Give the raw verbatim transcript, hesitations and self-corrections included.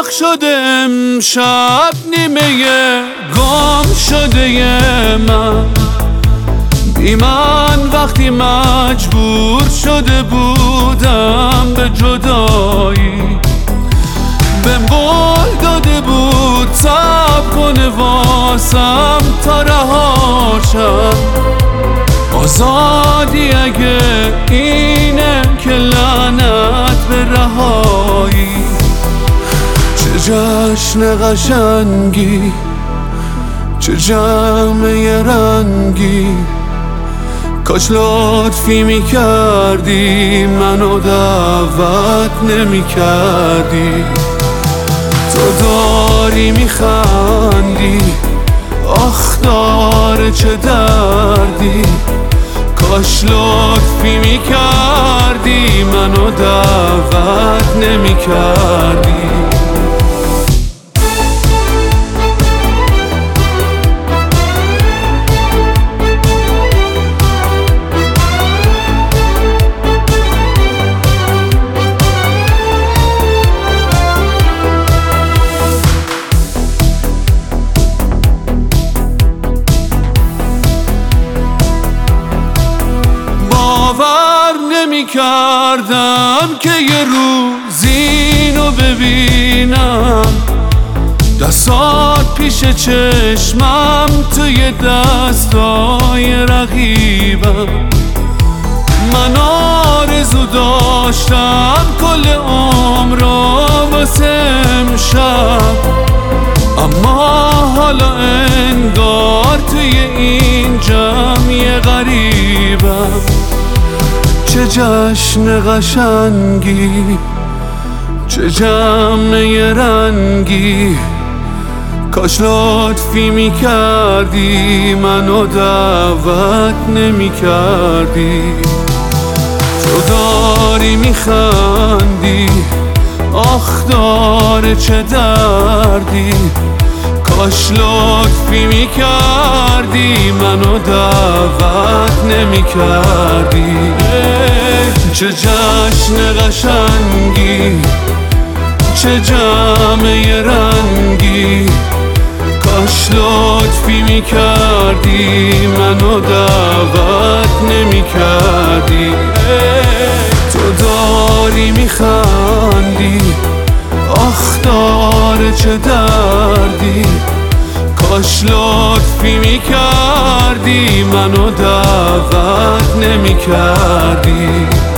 داغ شده امشب نیمه گم شده من، بی من وقتی مجبور شده بودم به جدایی، بهم قول داده بود صبر کنه واسم تا رهاشم. آزادی اگه اینه که لعنت به رهایی، چه جشن قشنگی، چه جمعه رنگی، کاش لطفی میکردی منو دعوت نمیکردی. تو داری میخندی، آخ داره چه دردی، کاش لطفی میکردی منو دعوت نمیکردی. باور نمی کردم که یه روز اینو ببینم، دستات پیش چشمم توی دستای رقیبم. من آرزو داشتم کل عمرو واسه امشب، اما حالا انگار توی این جمعی غریبم. چه جشن قشنگی، چه جمعه رنگی، کاش لطفی میکردی منو دعوت نمیکردی. تو داری میخندی، آخ داره چه دردی، کاش لطفی میکردی منو دعوت نمیکردی. چه جشن قشنگی، چه جمعه رنگی، کاش لطفی میکردی منو دعوت نمیکردی. تو داری میخندی، آخ داره چه دردی، کاش لطفی میکردی منو دعوت نمیکردی.